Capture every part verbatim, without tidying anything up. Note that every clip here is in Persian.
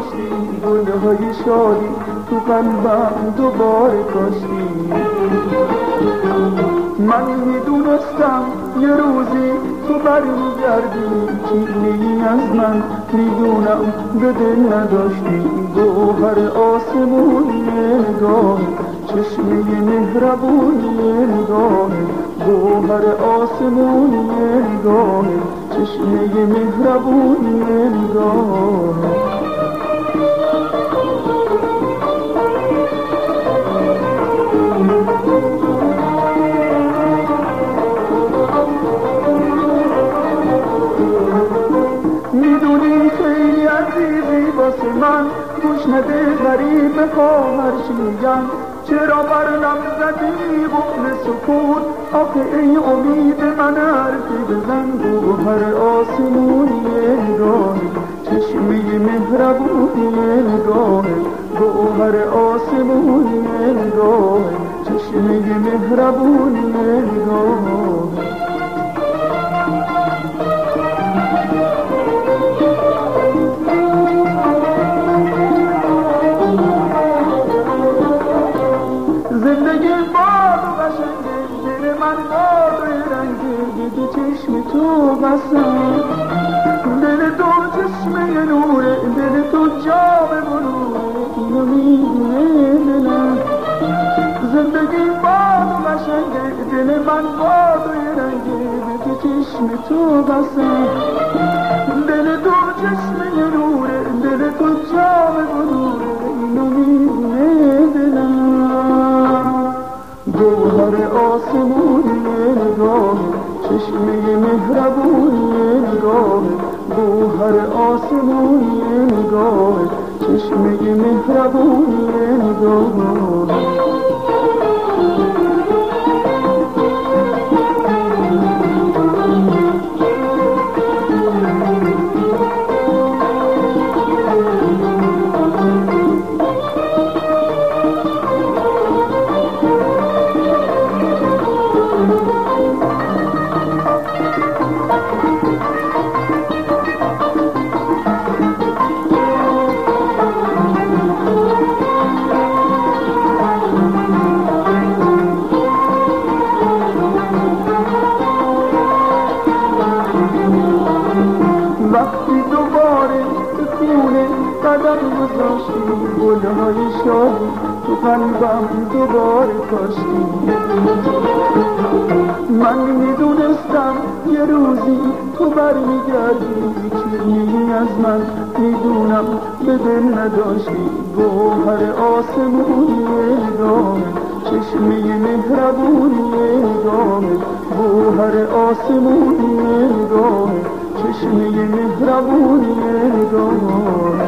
گذاشتی، گلهای شادی تو قلبم دوباره کاشتی. من میدونستم یه روزی تو برمیگردی، کینه‌ای از من میدونم به دل نداشتی. گوهر آسمونی نگاه، چشمه مهربونی نگاه، گوهر آسمونی نگاه، چشمه مهربونی نگاه. میدونی خیلی عزیزی واسه من، گوش نده غریب خواهر شیرین. چرا بر لب زدی قفل سکوت، آخه ای امید من حرفی بزن. گوهر آسمونی نگاه، چشمه مهربونی نگاه، گوهر آسمونی نگاه، چشمه مهربونی نگاه. زندگی باد و قشنگه، دل من باد و رنگه، دیگه چشم تو بسم، دل تو چشمه نوره، دل تو جام بلوره، اینو میدونه دلم. زندگی باد و قشنگه، دل من باد و رنگه، دیگه چشم تو بسم، دل تو چشمه نوره، دل تو جام بلوره، اینو میدونه دلم. گوهر آسمونی نگاه، چشمه مهربونی نگاه، گوهر آسمونی نگاه، چشمه مهربونی نگاه. وقتی دوباره به خونه قدم گذاشتی، گلهای شادی تو قلبم دوباره کاشتی. من میدونستم یه روزی تو برمیگردی، کینه‌ای از من میدونم به دل نداشتی. گوهر آسمونی نگاه، چشمه مهربونی نگاه، گوهر آسمونی نگاه، چشمه مهربونی نگاه.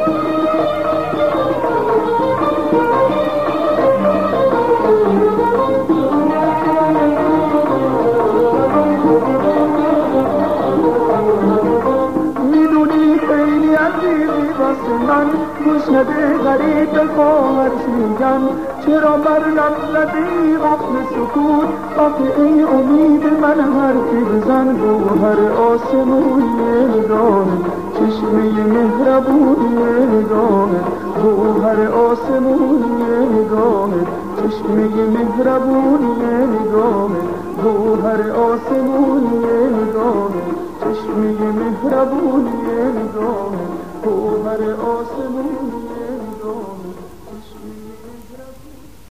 میدونی خیلی عزیزی واسه من، گوش نده غریب خواهر شیرین. چرا بر لب زدی قفل سکوت، آخه ای امید من حرفی بزن. گوهر آسمونی نگاه، چشمه مهربونی نگاه، گوهر آسمونی نگاه، چشمه مهربونی نگاه، گوهر آسمونی نگاه، چشمه مهربونی نگاه، گوهر آسمونی